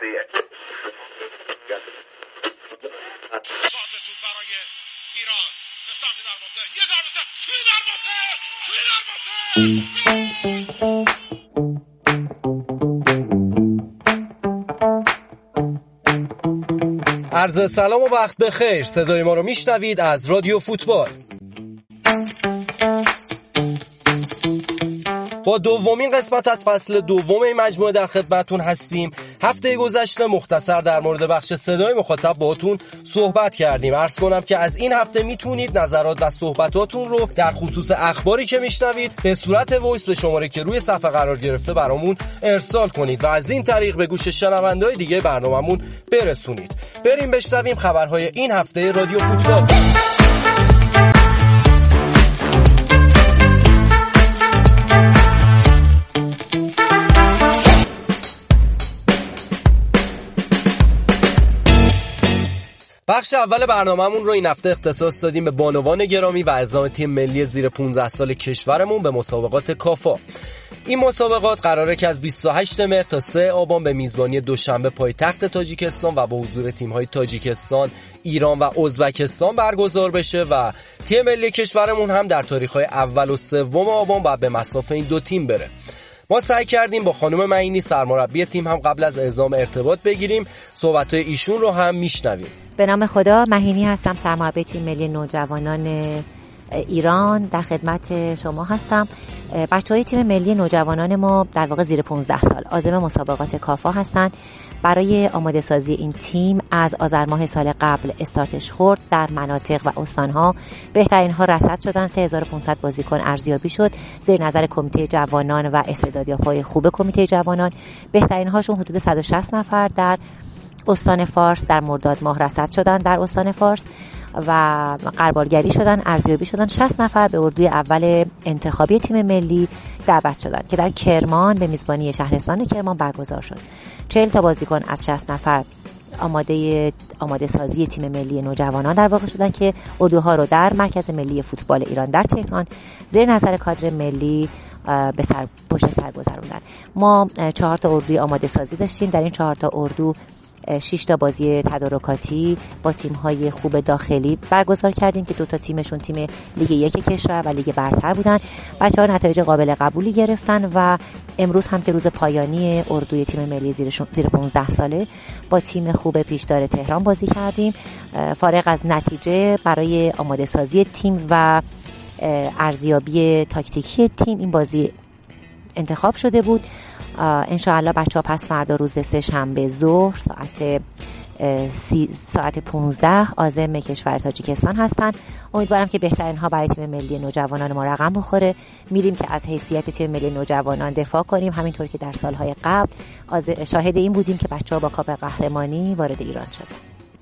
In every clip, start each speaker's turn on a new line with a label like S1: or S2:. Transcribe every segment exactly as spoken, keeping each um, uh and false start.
S1: فوریه.
S2: برای ایران به سمت دروازه، یه ضربه، توی دروازه، توی
S3: دروازه. عرض سلام و وقت بخیر. صدای ما رو میشنوید از رادیو فوتبال. با دومین قسمت از فصل دوم این مجموعه در خدمتتون هستیم. هفته گذشته مختصر در مورد بخش صدای مخاطب باهاتون صحبت کردیم. عرض کنم که از این هفته میتونید نظرات و صحبتاتون رو در خصوص اخباری که میشنوید به صورت وایس به شماره که روی صفحه قرار گرفته برامون ارسال کنید و از این طریق به گوش شنونده‌های دیگه برنامه‌مون برسونید. بریم بشنویم خبرهای این هفته رادیو فوتبال. بخش اول برنامه‌مون رو این هفته اختصاص دادیم به بانوان گرامی و اعزام تیم ملی زیر پانزده سال کشورمون به مسابقات کافا. این مسابقات قراره که از بیست و هشتم مهر تا سوم آبان به میزبانی دوشنبه پایتخت تاجیکستان و با حضور تیم‌های تاجیکستان، ایران و ازبکستان برگزار بشه و تیم ملی کشورمون هم در تاریخ‌های اول و سوم آبان بعد به مصاف این دو تیم بره. ما سعی کردیم با خانم معینی سرمربی تیم هم قبل از اعزام ارتباط بگیریم. صحبت‌های ایشون رو هم میشنویم.
S4: به نام خدا، معینی هستم، سرمربی تیم ملی نوجوانان ایران، در خدمت شما هستم. بچه‌های تیم ملی نوجوانان ما در واقع زیر پانزده سال عازم مسابقات کافا هستند. برای آماده سازی این تیم از آذر ماه سال قبل استارتش خورد. در مناطق و استان‌ها بهترین ها رصد شدن. سه هزار و پانصد بازیکن ارزیابی شد زیر نظر کمیته جوانان و استعدادیاب‌های خوب کمیته جوانان. بهترین هاشون حدود صد و شصت نفر در استان فارس در مرداد ماه رصد شدن در استان فارس و قربالگری شدن، ارزیابی شدن. شصت نفر به اردوی اول انتخابی تیم ملی دعوت شدن که در کرمان به میزبانی شهرستان کرمان برگزار شد. چهل تا بازیکن از شصت نفر آماده آماده سازی تیم ملی نوجوانان در واقع شدن که اردوها رو در مرکز ملی فوتبال ایران در تهران زیر نظر کادر ملی به سر پشت سر گذروندن. ما چهار تا اردوی آماده سازی داشتیم. در این چهار تا اردو شش تا بازی تدارکاتی با تیم‌های خوب داخلی برگزار کردیم که دو تا تیمشون تیم لیگ یک کشور و لیگ برتر بودن. بچه‌ها نتایج قابل قبولی گرفتن و امروز هم که روز پایانی اردوی تیم ملی زیر زیر پانزده ساله با تیم خوب پیشدار تهران بازی کردیم. فارغ از نتیجه، برای آماده سازی تیم و ارزیابی تاکتیکی تیم این بازی انتخاب شده بود. انشاءالله بچه ها پس فردا روز سه شنبه ظهر ساعت سی ساعت پانزده عازم کشور تاجیکستان هستن. امیدوارم که بهترین ها برای تیم ملی نوجوانان ما رقم بخوره. میریم که از حیثیت تیم ملی نوجوانان دفاع کنیم، همینطور که در سالهای قبل شاهد این بودیم که بچه ها با کاپ قهرمانی وارد ایران شدن.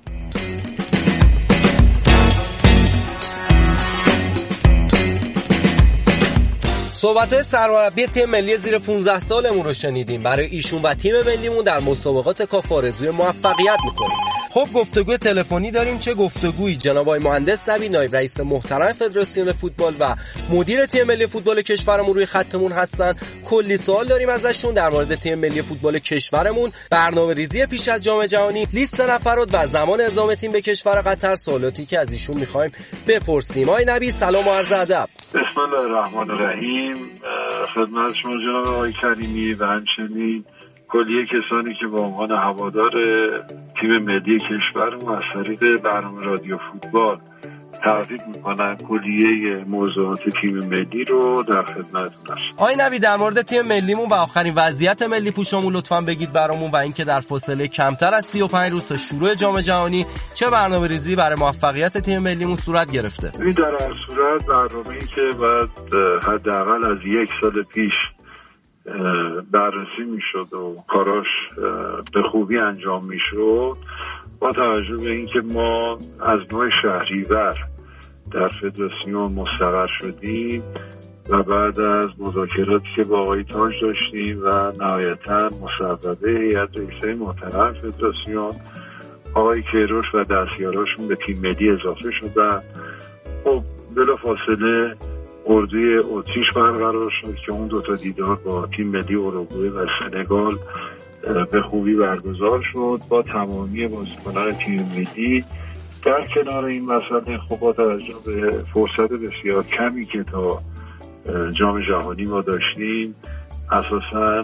S3: صحبت‌های سرمربی تیم ملی زیر پانزده سالمون رو شنیدیم. برای ایشون و تیم ملیمون در مسابقات کاف آرزوی موفقیت می‌کنیم. خب گفتگوی تلفنی داریم. چه گفتگویی؟ جناب آقای مهندس نبی، نایب رئیس محترم فدراسیون فوتبال و مدیر تیم ملی فوتبال کشورمون روی خطمون هستن. کلی سوال داریم ازشون در مورد تیم ملی فوتبال کشورمون، برنامه‌ریزی پیش از جام جهانی، لیست نفرات و زمان اعزام تیم به کشور قطر. سوالاتی که از ایشون می‌خوایم بپرسیم. آقای نبی سلام و عرض ادب.
S5: بسم الله الرحمن الرحیم. خدمت شما جناب آقای کریمی و همچنین کلیه کسانی که به عنوان هوادار تیم ملی کشورمون از طریق برنامه رادیو فوتبال تعریف میکنن کلیه موضوعات تیم ملی رو در خدمتتون هستم.
S3: آقای نبی در مورد تیم ملیمون و آخرین وضعیت ملی پوشمون لطفاً بگید برامون و اینکه در فاصله کمتر از سی و پنج روز تا شروع جام جهانی چه برنامه‌ریزی برای موفقیت تیم ملیمون صورت گرفته؟
S5: این در هر صورت برنامه‌ای که بعد حداقل از یک سال پیش بررسی میشد و کاراش به خوبی انجام میشد، با توجه به اینکه ما از نوع شهریور در فدراسیون مستقر شدیم و بعد از مذاکراتی که با آقای تاج داشتیم و نهایتا مصوبه هیئت رئیسه محترم فدراسیون آقای کیروش و دستیاراشون به تیم ملی اضافه شدن، خب بلافاصله اردوی اتریش برقرار شد که اون دوتا دیدار با تیم ملی اوروگوئه و سنگال به خوبی برگزار شد با تمامی بازیکنان تیم ملی. در کنار این مسئله خب با توجه به فرصت بسیار کمی که تا جام جهانی ما داشتیم، اساساً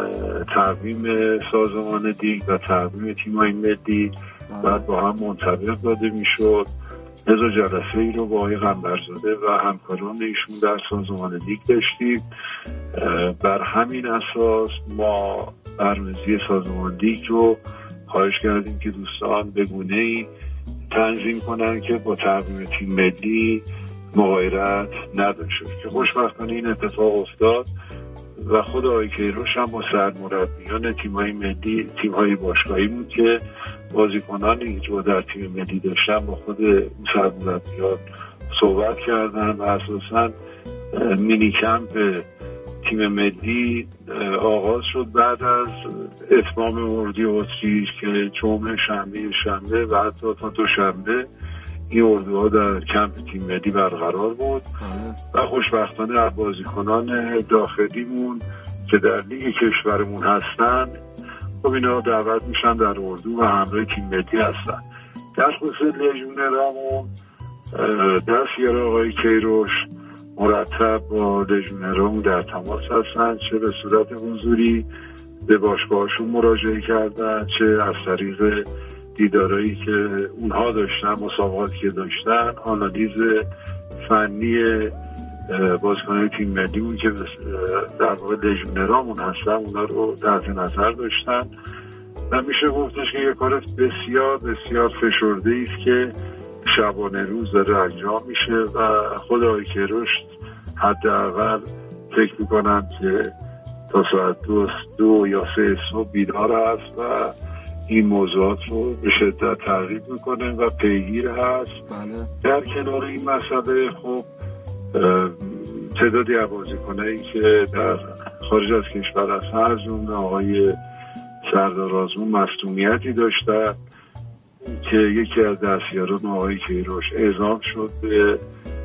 S5: تقویم سازمان لیگ و تقویم تیم‌های ملی بعد با هم منطبق داده میشد. لذا جلسه ای رو با آقای قنبرزاده و همکاران ایشون در سازمان لیگ داشتیم. بر همین اساس ما برنامه‌ریزی سازمان لیگ رو خواهش کردیم که دوستان به گونه‌ای تنظیم کنن که با تقویم تیم ملی مغایرت نداشته که خوشبختانه این اتفاق افتاد و خود آقای کیروش هم با سرمربیان تیم‌های ملی تیم‌های باشگاهی بود که بازیکنانی که در تیم ملی داشتن با خود سرمربیان صحبت کردن و اساساً مینی کمپ تیم ملی آغاز شد بعد از اتمام اردوی اتریش که جمعه شنبه شنبه و حتی تا دوشنبه این اردوها در کمپ تیم ملی برقرار بود و خوشبختانه بازیکنان داخلیمون که در لیگ کشورمون هستن خب اینا دعوت میشن در اردو و همراه تیم ملی هستن. در خصوص لژیونرامون دستیار آقای کیروش مرتب با لژیونرامون در تماس هستن، چه به صورت حضوری به باشگاهشون مراجعه کردن، چه از طریق دیدارایی که اونها داشتن، مسابقاتی که داشتن، آنالیز فنی بازیکنان تیم ملیمون که در واقع لژیونرامون هستن اونا رو در نظر داشتن و میشه گفتش که یک کار بسیار بسیار فشرده است که شبانه روز داره انجام میشه و خود آقای کیروش حداقل فکر میکنم که تا ساعت دو, دو یا سه صبح بیدار هست و این موضوعات رو به شدت تعقیب میکنه و پیگیر هست.
S3: بله.
S5: در کنار این مسئله خب تعدادی بازیکنایی که در خارج از کشور هستن از اون آقای سردار آزمون مصدومیتی داشتن که یکی از دستیاران آقای کیروش اعزام شد به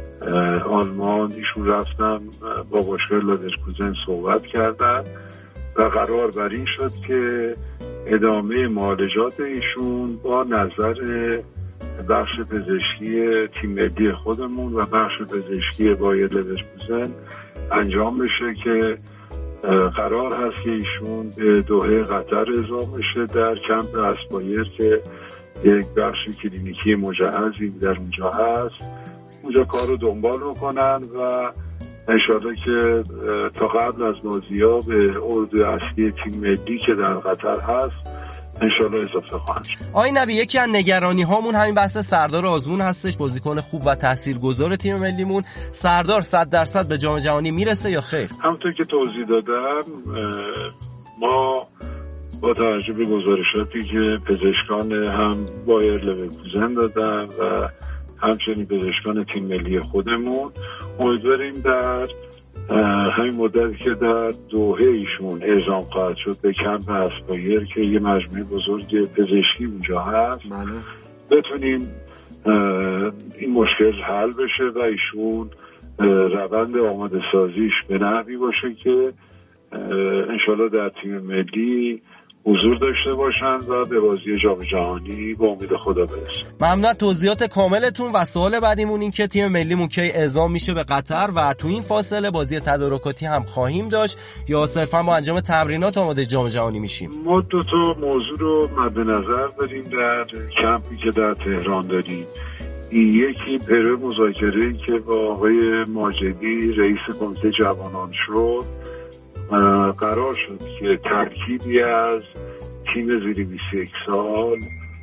S5: آلمان. ایشون رفتن با باشگاه لادرکوزن صحبت کردن و قرار بر این شد که ادامه معالجات ایشون با نظر بخش پزشکی تیم ملی خودمون و بخش پزشکی بایر لورکوزن انجام بشه که قرار هست که ایشون به دوحه قطر اعزام بشه در کمپ اسپایر که یک بخش کلینیکی مجهزی در اونجا هست. اونجا کار رو دنبال میکنن و انشاءالله که تا قبل از بازی‌ها به اردو اصلی تیم ملی که در قطر هست انشاءالله اضافه خواهند شد.
S3: آقای نبی یکی از نگرانی هامون همین بحث سردار آزمون هستش، بازیکن خوب و تاثیرگذار تیم ملیمون. سردار صد درصد به جام جهانی میرسه یا خیر؟
S5: همونطور که توضیح دادم ما با توجه به گزارشاتی که پزشکان هم بایر لورکوزن دادن و همچنین پزشکان تیم ملی خودمون امیدواریم در همین مدتی که در دوحه ایشون اعزام خواهد شد به کمپ اسپایر که یه مجموعه بزرگ پزشکی اونجا هست بتونیم این مشکل حل بشه و ایشون روند آماده سازیش به نحوی باشه که انشالله در تیم ملی حضور داشته باشند و به بازی جام جهانی با امید خدا برسند.
S3: ممنون توضیحات کاملتون و سوال بعدیمون این که تیم ملیمون کی اعزام میشه به قطر و تو این فاصله بازی تدارکاتی هم خواهیم داشت یا صرفا با انجام تمرینات آماده جام جهانی میشیم؟
S5: ما دو تا موضوع رو مد نظر داریم در کمپی که در تهران داریم. یکی پرو مذاکره‌ای که با آقای ماجدی رئیس کمیته جوانان شد قرار شد که ترکیبی از تیم زیر بیست و یک سال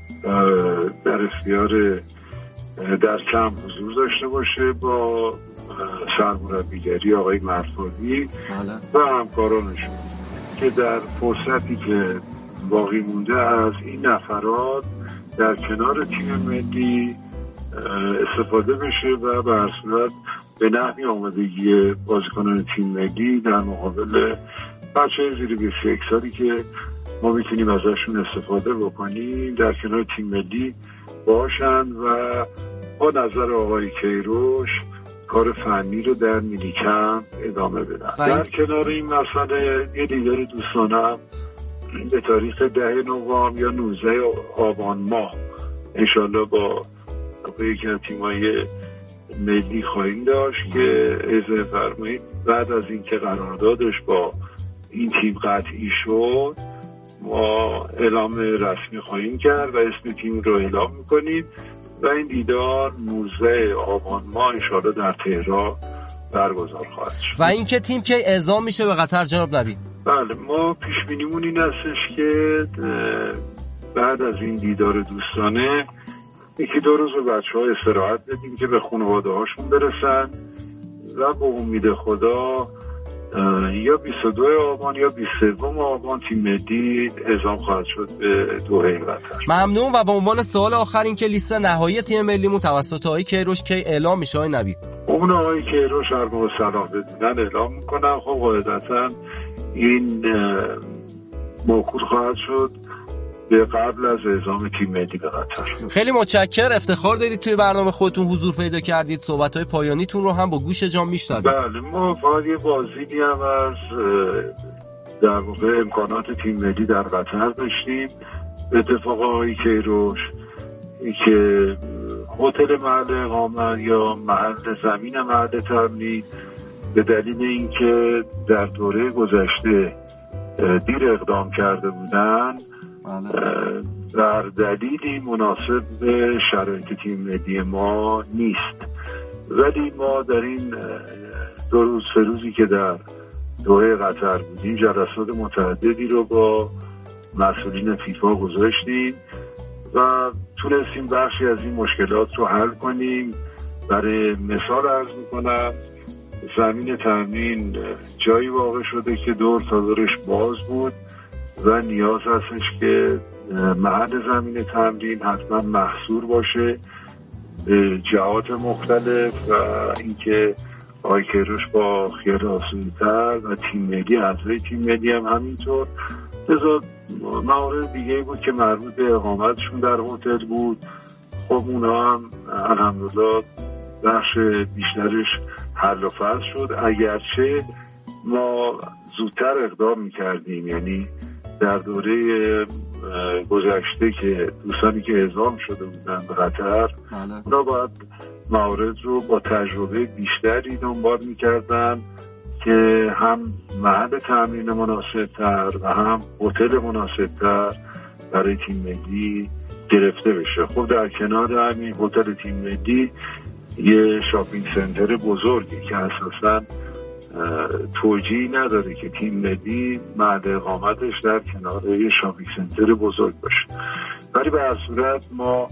S5: در اختیار در کمپ حضور داشته باشه با سرمربیگری آقای مرفادی و همکارانشون که در فرصتی که باقی مونده از این نفرات در کنار تیم ملی استفاده بشه و به هر صورت به نحوی آمادگی بازیکنان تیم ملی در مقابل بچه‌های زیر بیست و یک سالی که ما میتونیم ازشون استفاده بکنیم در کنار تیم ملی باشن و با نظر آقای کیروش کار فنی رو در میلیکم ادامه بدن. در کنار این مسئله یه دیدار دوستانم به تاریخ ده نوامبر یا نوزده آبان ماه انشالله با یکی از تیمای ملی خواهیم داشت که اذن فرمایید بعد از اینکه قراردادش با این تیم قطعی شد ما اعلام رسمی خواهیم کرد و اسم تیم رو اعلام میکنیم و این دیدار نوزده آبان ماه انشالله در تهران برگزار خواهد شد.
S3: و این که تیم که اعزام میشه به قطر جناب نبی؟
S5: بله، ما پیش بینیمون این هستش که بعد از این دیدار دوستانه یکی دو روز به بچه ها استراحت بدیم که به خانواده هاشون برسن و با امید خدا یا بیست و دو آبان یا بیست و سه آبان تیم ملی اعزام خواهد شد به دوحه قطر.
S3: ممنون. و به عنوان سوال آخر این که لیست نهایی تیم ملیمون توسط آقای کیروش کی اعلام میشه آقای نبی؟
S5: اون آقای کیروش هر موقع صلاح بدونن اعلام میکنن. خب قاعدتا این موکول خواهد شد به قبل از اعزام تیم ملی به قطر.
S3: خیلی متشکر، افتخار دادید توی برنامه خودتون حضور پیدا کردید. صحبت‌های پایانیتون رو هم با گوش جان میشنویم.
S5: بله، ما فقط یه بازدیدی هم از در واقع امکانات تیم ملی در قطر داشتیم. اتفاق آقای کیروش که هتل محل اقامت یا محل زمین محل تمرین به دلیل اینکه در دوره گذشته دیر اقدام کرده بودن در دلیلی مناسب به شرایط تیم ملی ما نیست، ولی ما در این دو روز سه روزی که در دوحه قطر بودیم جلسات متعددی رو با مسئولین فیفا گذاشتیم و تونستیم بخشی از این مشکلات رو حل کنیم. برای مثال عرض میکنم زمین تمرین جایی واقع شده که دور تا دورش باز بود و نیاز هستش که محل زمین تمرین حتما محصور باشه به جهات مختلف و اینکه آقای کیروش با خیال آسوده‌تر و تیم ملی اعضای تیم ملی هم همینطور. لذا موارد دیگه بود که مربوط به اقامتشون در هتل بود. خب اونا هم الحمدلله بخش بیشترش حل و فصل شد، اگرچه ما زودتر اقدام میکردیم. یعنی در دوره گذشته که دوستانی که اعزام شده بودن به قطر اونا باید موارد رو با تجربه بیشتری دنبال میکردن که هم محل تمرین مناسبتر و هم هتل مناسبتر برای تیم ملی گرفته بشه. خب در کنار همین هتل تیم ملی یه شاپینگ سنتر بزرگی که اساساً توجیهی نداره که تیم ملی محل اقامتش در کنار یه شاپینگ سنتر بزرگ باشه، ولی به هر صورت ما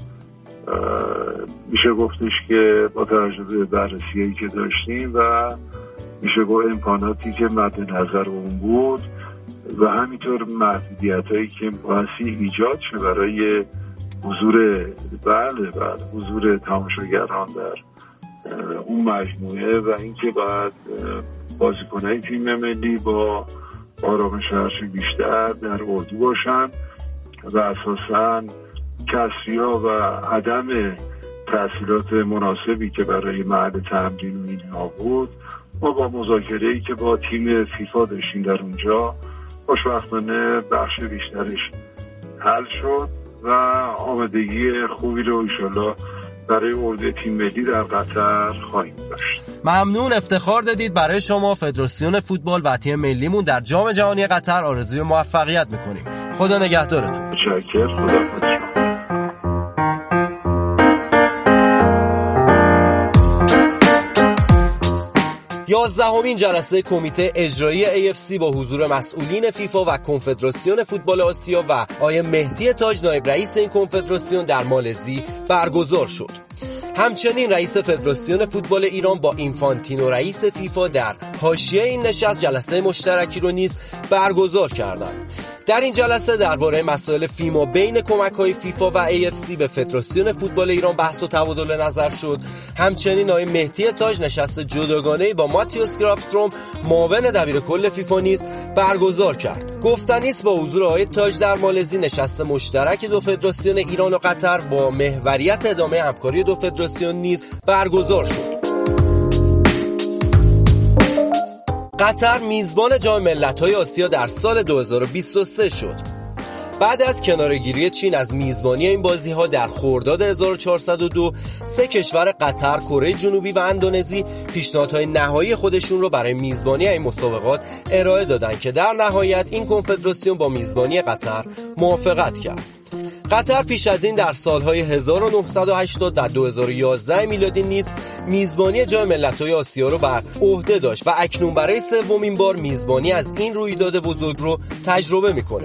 S5: میشه گفتش که با توجه به بررسی‌هایی که داشتیم و میشه گفت امکاناتی که مد نظر اون بود و همینطور محدودیت‌هایی که باعثی ایجاد شه برای حضور بله بله حضور تماشاگران در اون مجموعه و اینکه بعد بازیکن‌های تیم ملی با آرامش هرچه بیشتر در اردو باشن و اساساً کسری‌ها و عدم تحصیلات مناسبی که برای محل تمرین اینها بود، ما با مذاکره‌ای که با تیم فیفا داشتیم در اونجا خوشبختانه بخش بیشترش حل شد و آمادگی خوبی رو انشالله برای ورود تیم ملی در قطر خواهیم داشت.
S3: ممنون، افتخار دادید. برای شما فدراسیون فوتبال و تیم ملیمون در جام جهانی قطر آرزوی موفقیت میکنیم. خدا نگهدارتون.
S5: متشکرم. خدا نگهدار.
S3: یازدهمین جلسه کمیته اجرایی ای اف سی با حضور مسئولین فیفا و کنفدراسیون فوتبال آسیا و آقای مهدی تاج نایب رئیس این کنفدراسیون در مالزی برگزار شد. همچنین رئیس فدراسیون فوتبال ایران با اینفانتینو رئیس فیفا در حاشیه این نشست جلسه مشترکی رو نیز برگزار کردند. در این جلسه درباره مسائل فیما بین کمک‌های فیفا و ای اف سی به فدراسیون فوتبال ایران بحث و تبادل نظر شد. همچنین آقای مهدی تاج نشست جداگانه‌ای با ماتیوس گرافستروم معاون دبیرکل فیفا نیز برگزار کرد. گفتنی است با حضور آقای تاج در مالزی نشست مشترک دو فدراسیون ایران و قطر با محوریت ادامه همکاری دو فدراسیون نیز برگزار شد. قطر میزبان جام ملت‌های آسیا در سال دو هزار و بیست و سه شد. بعد از کناره‌گیری چین از میزبانی این بازی‌ها در خرداد هزار و چهارصد و دو، سه کشور قطر، کره جنوبی و اندونزی پیشنهادهای نهایی خودشون رو برای میزبانی این مسابقات ارائه دادن که در نهایت این کنفدراسیون با میزبانی قطر موافقت کرد. قطر پیش از این در سالهای هزار و نهصد و هشتاد و دو هزار و یازده میلادی نیز میزبانی جام ملت‌های آسیا رو بر عهده داشت و اکنون برای سومین بار میزبانی از این رویداد بزرگ رو تجربه میکنه.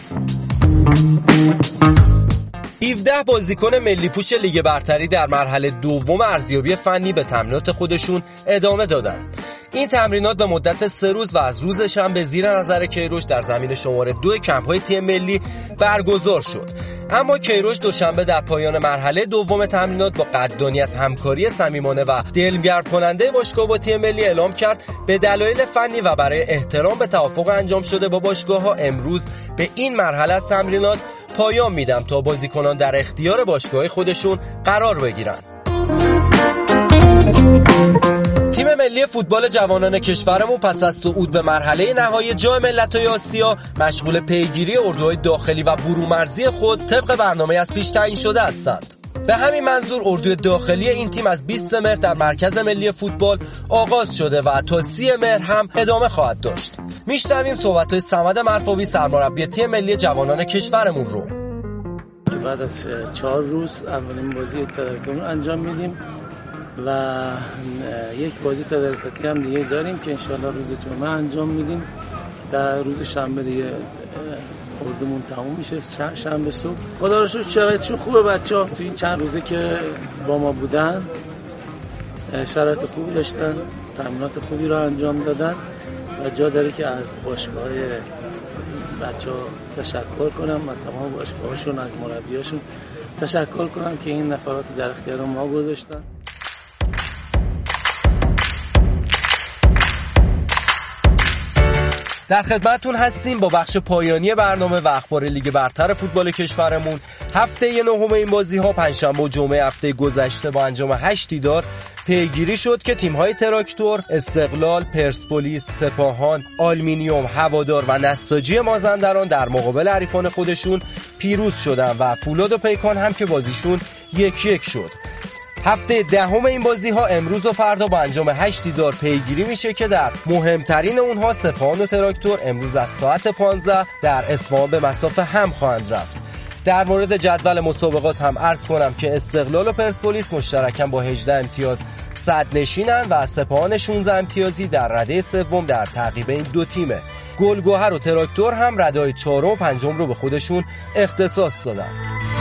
S3: هفده بازیکن ملی پوش لیگ برتری در مرحله دوم ارزیابی فنی به تمرینات خودشون ادامه دادن. این تمرینات به مدت سه روز و از روز شنبه زیر نظر کیروش در زمین شماره دو کمپ‌های تیم ملی برگزار شد. اما کیروش دوشنبه در پایان مرحله دوم تمرینات با قدردانی از همکاری صمیمانه و دلگرم کننده باشگاه با تیم ملی اعلام کرد به دلایل فنی و برای احترام به توافق انجام شده با باشگاه‌ها امروز به این مرحله از تمرینات پایان میدم تا بازیکنان در اختیار باشگاه خودشون قرار بگیرن. تیم ملی فوتبال جوانان کشورمون پس از صعود به مرحله نهایی جام ملت‌های آسیا مشغول پیگیری اردوهای داخلی و برومرزی خود طبق برنامه از پیش تعیین شده هستند. به همین منظور اردوی داخلی این تیم از بیست مهر در مرکز ملی فوتبال آغاز شده و تا سی مهر هم ادامه خواهد داشت. میشنویم صحبت‌های صمد مرفوی سرمربی تیم ملی جوانان کشورمون رو.
S1: بعد از چهار روز اولین بازی تدارکاتی انجام میدیم و یک بازی تدارکاتی هم دیگه داریم که انشالله روز جمعه انجام میدیم. در روز شنبه دیگه اردومون تموم میشه، شنبه صبح. خدا رو شکر شرایطشون خوبه بچه‌ها. تو این چند روزه که با ما بودن شرایط خوبی داشتن، تمرینات خوبی رو انجام دادن و جا داره که از باشگاه‌های بچه‌ها تشکر کنم و تمام باشگاه‌هاشون از مربیاشون تشکر کنم که این نفرات در اختیار ما گذاشتن.
S3: در خدمتتون هستیم با بخش پایانی برنامه و اخبار لیگ برتر فوتبال کشورمون. هفته نهم این بازی‌ها پنجشنبه و جمعه هفته گذشته با انجام هشت دیدار پیگیری شد که تیم‌های تراکتور، استقلال، پرسپولیس، سپاهان، آلومینیوم، هوادار و نساجی مازندران در مقابل حریفان خودشون پیروز شدن و فولاد و پیکان هم که بازیشون یک یک شد. هفته دهم این بازی ها امروز و فردا با انجام هشت دیدار پیگیری میشه که در مهمترین اونها سپاهان و تراکتور امروز از ساعت پانزده در اصفهان به مسافه هم خواهند رفت. در مورد جدول مسابقات هم عرض کنم که استقلال و پرسپولیس مشترکاً با هجده امتیاز صدرنشینن و سپاهان شانزده امتیازی در رده سوم در تعقیب این دو تیمه. گلگهر و تراکتور هم رده‌های چهارم و پنجم رو به خودشون اختصاص دادن.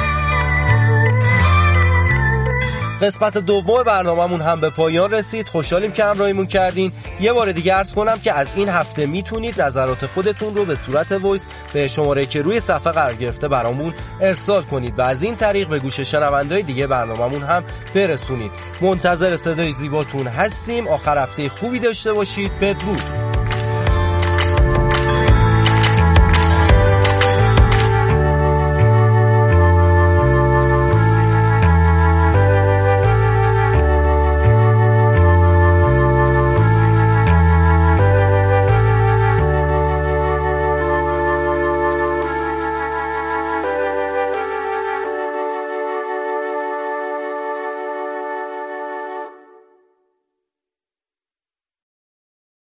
S3: قسمت دوم برنامه‌مون هم به پایان رسید. خوشحالیم که همراهیمون کردین. یه بار دیگه عرض کنم که از این هفته میتونید نظرات خودتون رو به صورت وایس به شماره‌ای که روی صفحه قرار گرفته برامون ارسال کنید و از این طریق به گوش شنونده‌های دیگه برنامه‌مون هم برسونید. منتظر صدای زیباتون هستیم. آخر هفته خوبی داشته باشید. بدرود.